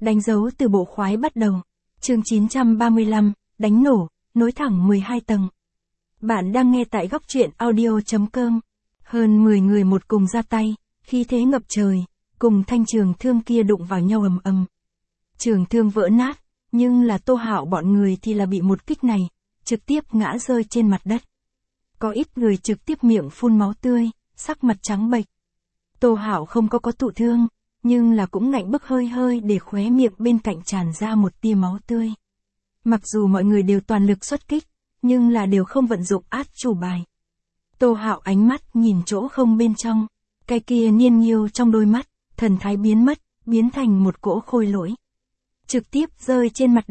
Đánh dấu từ bộ khoái bắt đầu. Chương 935, đánh nổ, nối thẳng 12 tầng. Bạn đang nghe tại góc truyện audio.com. Hơn 10 người một cùng ra tay, khí thế ngập trời, cùng thanh trường thương kia đụng vào nhau ầm ầm. Trường thương vỡ nát, nhưng là Tô Hạo bọn người thì là bị một kích này, trực tiếp ngã rơi trên mặt đất. Có ít người trực tiếp miệng phun máu tươi, sắc mặt trắng bệch. Tô Hạo không có thụ thương, nhưng là cũng ngạnh bức hơi hơi để khóe miệng bên cạnh tràn ra một tia máu tươi. Mặc dù mọi người đều toàn lực xuất kích, nhưng là đều không vận dụng át chủ bài. Tô Hạo ánh mắt nhìn chỗ không bên trong, cái kia Niên Nghiêu trong đôi mắt, thần thái biến mất, biến thành một cỗ khôi lỗi. Trực tiếp rơi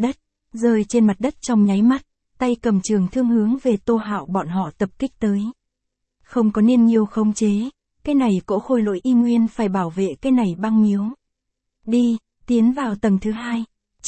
trên mặt đất trong nháy mắt, tay cầm trường thương hướng về Tô Hạo bọn họ tập kích tới. Không có Niên Nghiêu khống chế, cái này cỗ khôi lỗi y nguyên phải bảo vệ cái này băng miếu. Đi, tiến vào tầng thứ 2.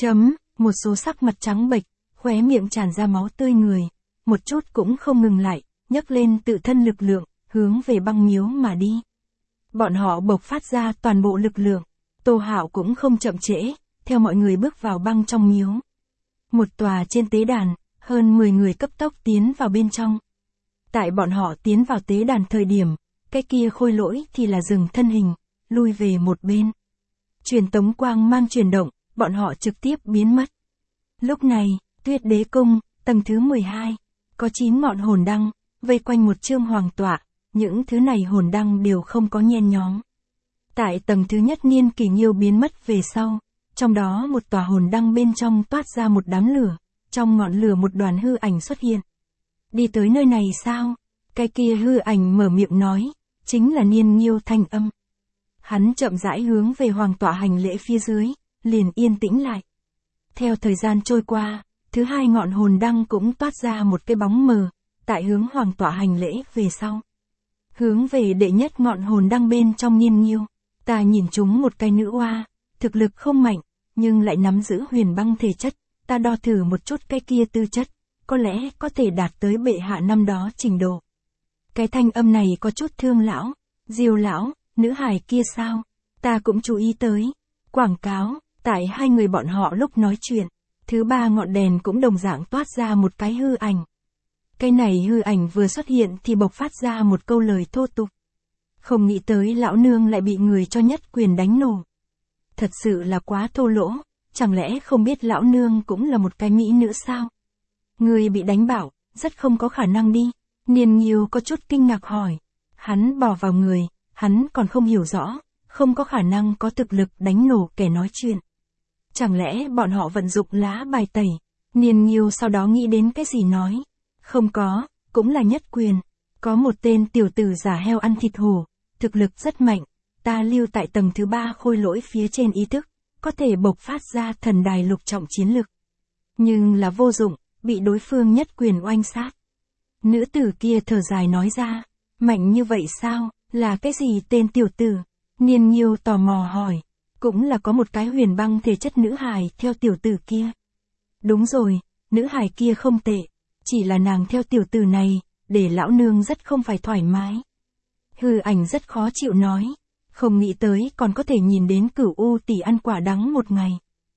Một số sắc mặt trắng bệch, khóe miệng tràn ra máu tươi người, một chút cũng không ngừng lại, nhấc lên tự thân lực lượng, hướng về băng miếu mà đi. Bọn họ bộc phát ra toàn bộ lực lượng, Tô Hạo cũng không chậm trễ, theo mọi người bước vào băng trong miếu. Một tòa trên tế đàn, hơn 10 người cấp tốc tiến vào bên trong. Tại bọn họ tiến vào tế đàn thời điểm, cái kia khôi lỗi thì là dừng thân hình, lui về một bên. Truyền tống quang mang chuyển động, bọn họ trực tiếp biến mất. Lúc này, Tuyết Đế Cung, tầng thứ 12, có 9 ngọn hồn đăng, vây quanh một chương hoàng tọa, những thứ này hồn đăng đều không có nhen nhóm. Tại tầng thứ nhất Niên Kỷ Nghiêu biến mất về sau, trong đó một tòa hồn đăng bên trong toát ra một đám lửa, trong ngọn lửa một đoàn hư ảnh xuất hiện. Đi tới nơi này sao? Cái kia hư ảnh mở miệng nói, chính là Niên Nghiêu thanh âm. Hắn chậm rãi hướng về hoàng tọa hành lễ phía dưới, liền yên tĩnh lại. Theo thời gian trôi qua, thứ hai ngọn hồn đăng cũng toát ra một cái bóng mờ, tại hướng hoàng tọa hành lễ về sau. Hướng về đệ nhất ngọn hồn đăng bên trong Niên Nghiêu, ta nhìn chúng một cái nữ oa, thực lực không mạnh, nhưng lại nắm giữ huyền băng thể chất, ta đo thử một chút cái kia tư chất, có lẽ có thể đạt tới bệ hạ năm đó trình độ. Cái thanh âm này có chút thương lão, Diêu lão, nữ hài kia sao? Ta cũng chú ý tới. Quảng cáo, tại hai người bọn họ lúc nói chuyện, thứ ba ngọn đèn cũng đồng dạng toát ra một cái hư ảnh. Cái này hư ảnh vừa xuất hiện thì bộc phát ra một câu lời thô tục. Không nghĩ tới lão nương lại bị người cho nhất quyền đánh nổ. Thật sự là quá thô lỗ, chẳng lẽ không biết lão nương cũng là một cái mỹ nữ sao? Người bị đánh bảo, rất không có khả năng đi. Niên Nghiêu có chút kinh ngạc hỏi. Hắn bò vào người, hắn còn không hiểu rõ, không có khả năng có thực lực đánh nổ kẻ nói chuyện. Chẳng lẽ bọn họ vận dụng lá bài tẩy? Niên Nghiêu sau đó nghĩ đến cái gì nói. Không có, cũng là nhất quyền. Có một tên tiểu tử giả heo ăn thịt hổ, thực lực rất mạnh. Ta lưu tại tầng thứ 3 khôi lỗi phía trên ý thức, có thể bộc phát ra thần đài lục trọng chiến lực. Nhưng là vô dụng, bị đối phương nhất quyền oanh sát. Nữ tử kia thở dài nói ra, mạnh như vậy sao, là cái gì tên tiểu tử? Niên Nghiêu tò mò hỏi, cũng là có một cái huyền băng thể chất nữ hài theo tiểu tử kia. Đúng rồi, nữ hài kia không tệ, chỉ là nàng theo tiểu tử này, để lão nương rất không phải thoải mái. Hư ảnh rất khó chịu nói, không nghĩ tới còn có thể nhìn đến Cửu U tỷ ăn quả đắng một ngày.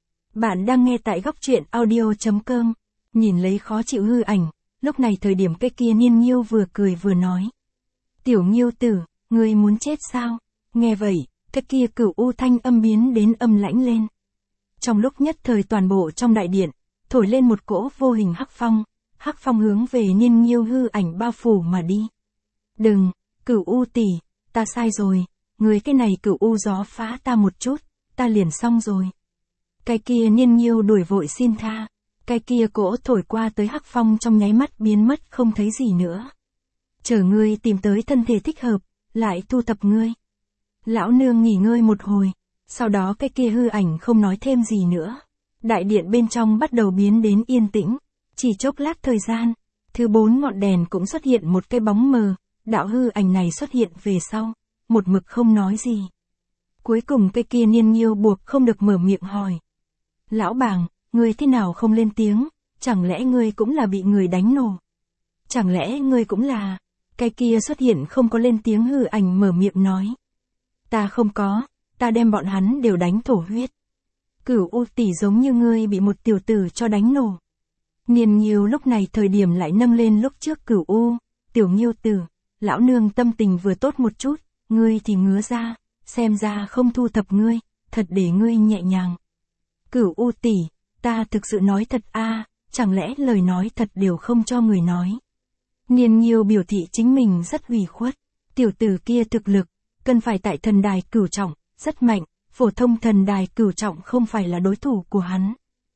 Bạn đang nghe tại góc truyện audio.com, nhìn lấy khó chịu hư ảnh. Lúc này thời điểm cái kia Niên Nghiêu vừa cười vừa nói. Tiểu Nghiêu tử, ngươi muốn chết sao? Nghe vậy, cái kia Cửu U thanh âm biến đến âm lãnh lên. Trong lúc nhất thời toàn bộ trong đại điện, thổi lên một cỗ vô hình hắc phong hướng về Niên Nghiêu hư ảnh bao phủ mà đi. Đừng, Cửu U tỷ, ta sai rồi, ngươi cái này Cửu U gió phá ta một chút, ta liền xong rồi. Cái kia Niên Nghiêu đuổi vội xin tha. Cái kia cỗ thổi qua tới hắc phong trong nháy mắt biến mất không thấy gì nữa. Chờ ngươi tìm tới thân thể thích hợp, lại thu thập ngươi. Lão nương nghỉ ngơi một hồi, sau đó cái kia hư ảnh không nói thêm gì nữa. Đại điện bên trong bắt đầu biến đến yên tĩnh, chỉ chốc lát thời gian, thứ 4 ngọn đèn cũng xuất hiện một cái bóng mờ, đạo hư ảnh này xuất hiện về sau, một mực không nói gì. Cuối cùng cái kia Niên Nghiêu buộc không được mở miệng hỏi. Lão bàng, ngươi thế nào không lên tiếng, chẳng lẽ ngươi cũng là bị người đánh nổ? Chẳng lẽ ngươi cũng là... Cái kia xuất hiện không có lên tiếng hư ảnh mở miệng nói. Ta không có, ta đem bọn hắn đều đánh thổ huyết. Cửu U tỷ giống như ngươi bị một tiểu tử cho đánh nổ. Niên Nghiêu lúc này thời điểm lại nâng lên lúc trước Cửu U, tiểu Nghiêu tử, lão nương tâm tình vừa tốt một chút, ngươi thì ngứa ra, xem ra không thu thập ngươi, thật để ngươi nhẹ nhàng. Cửu U tỷ, ta thực sự nói thật a, chẳng lẽ lời nói thật đều không cho người nói. Niên Nghiêu biểu thị chính mình rất ủy khuất, tiểu tử kia thực lực, cần phải tại thần đài cửu trọng, rất mạnh, phổ thông thần đài cửu trọng không phải là đối thủ của hắn.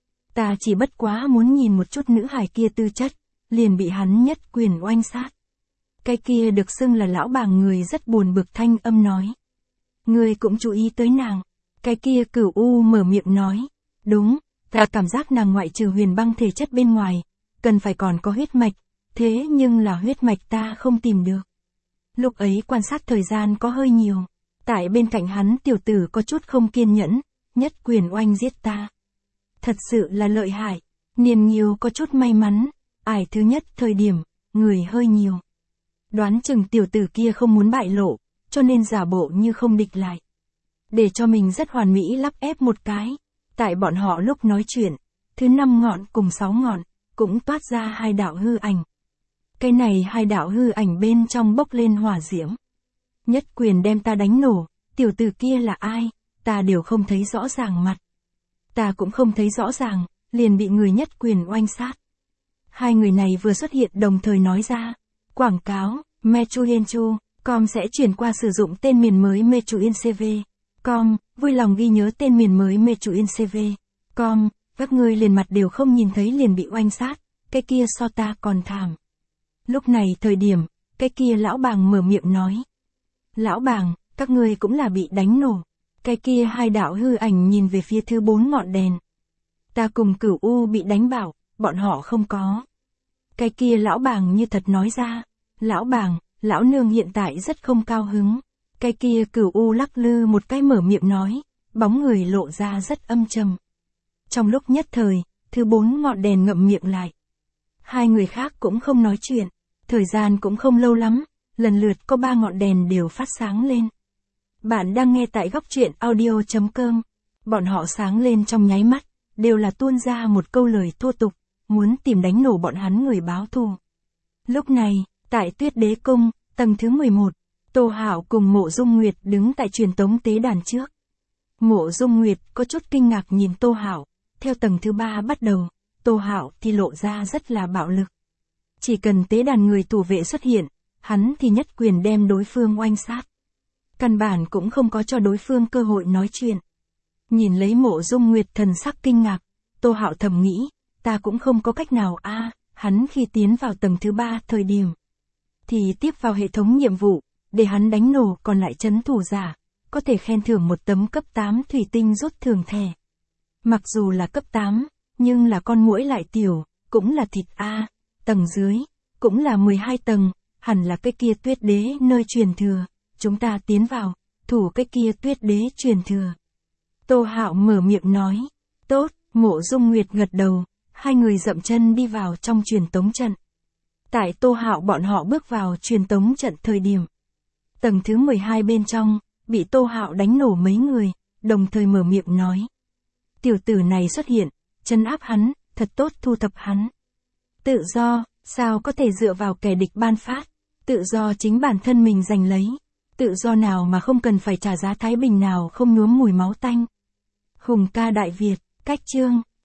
Ta chỉ bất quá muốn nhìn một chút nữ hài kia tư chất, liền bị hắn nhất quyền oanh sát. Cái kia được xưng là lão bàng người rất buồn bực thanh âm nói. Ngươi cũng chú ý tới nàng. Cái kia Cửu U mở miệng nói. Đúng, ta cảm giác nàng ngoại trừ huyền băng thể chất bên ngoài, cần phải còn có huyết mạch, thế nhưng là huyết mạch ta không tìm được. Lúc ấy quan sát thời gian có hơi nhiều, tại bên cạnh hắn tiểu tử có chút không kiên nhẫn, nhất quyền oanh giết ta. Thật sự là lợi hại, Niên Nghiêu có chút may mắn, ải thứ nhất thời điểm, người hơi nhiều. Đoán chừng tiểu tử kia không muốn bại lộ, cho nên giả bộ như không địch lại. Để cho mình rất hoàn mỹ lắp ép một cái, tại bọn họ lúc nói chuyện, thứ 5 ngọn cùng 6 ngọn, cũng toát ra 2 đạo hư ảnh. Cái này 2 đạo hư ảnh bên trong bốc lên hỏa diễm. Nhất quyền đem ta đánh nổ, tiểu tử kia là ai, ta đều không thấy rõ ràng mặt. Ta cũng không thấy rõ ràng, liền bị người nhất quyền oanh sát. 2 người này vừa xuất hiện đồng thời nói ra, quảng cáo, Mechuyenchu.com sẽ chuyển qua sử dụng tên miền mới Mechuyencv.com, vui lòng ghi nhớ tên miền mới Mechuyencv.com, các ngươi liền mặt đều không nhìn thấy liền bị oanh sát, cái kia so ta còn thảm. Lúc này thời điểm, cái kia lão bàng mở miệng nói. Lão bàng, các ngươi cũng là bị đánh nổ. Cái kia 2 đạo hư ảnh nhìn về phía thứ 4 ngọn đèn. Ta cùng Cửu U bị đánh bảo, bọn họ không có. Cái kia lão bàng như thật nói ra. Lão bàng, lão nương hiện tại rất không cao hứng. Cái kia Cửu U lắc lư một cái mở miệng nói, bóng người lộ ra rất âm trầm. Trong lúc nhất thời, thứ 4 ngọn đèn ngậm miệng lại. 2 người khác cũng không nói chuyện, thời gian cũng không lâu lắm, lần lượt có 3 ngọn đèn đều phát sáng lên. Bạn đang nghe tại góc truyện audio.com, bọn họ sáng lên trong nháy mắt, đều là tuôn ra một câu lời thô tục, muốn tìm đánh nổ bọn hắn người báo thù. Lúc này, tại Tuyết Đế Cung, tầng thứ 11, Tô Hạo cùng Mộ Dung Nguyệt đứng tại truyền tống tế đàn trước. Mộ Dung Nguyệt có chút kinh ngạc nhìn Tô Hạo, theo tầng thứ 3 bắt đầu, Tô Hạo thì lộ ra rất là bạo lực. Chỉ cần tế đàn người thủ vệ xuất hiện, hắn thì nhất quyền đem đối phương oanh sát. Căn bản cũng không có cho đối phương cơ hội nói chuyện. Nhìn lấy Mộ Dung Nguyệt thần sắc kinh ngạc, Tô Hạo thầm nghĩ, ta cũng không có cách nào hắn khi tiến vào tầng thứ 3 thời điểm, thì tiếp vào hệ thống nhiệm vụ, để hắn đánh nổ còn lại trấn thủ giả, có thể khen thưởng một tấm cấp 8 thủy tinh rút thưởng thẻ. Mặc dù là cấp 8, nhưng là con muỗi lại tiểu, cũng là thịt tầng dưới, cũng là 12 tầng, hẳn là cái kia Tuyết Đế nơi truyền thừa, chúng ta tiến vào, thủ cái kia Tuyết Đế truyền thừa. Tô Hạo mở miệng nói, tốt, Mộ Dung Nguyệt gật đầu, 2 người dậm chân đi vào trong truyền tống trận. Tại Tô Hạo bọn họ bước vào truyền tống trận thời điểm, tầng thứ 12 bên trong, bị Tô Hạo đánh nổ mấy người, đồng thời mở miệng nói. Tiểu tử này xuất hiện, trấn áp hắn, thật tốt thu thập hắn. Tự do, sao có thể dựa vào kẻ địch ban phát, tự do chính bản thân mình giành lấy, tự do nào mà không cần phải trả giá thái bình nào không nhuốm mùi máu tanh. Hùng ca Đại Việt, cách chương.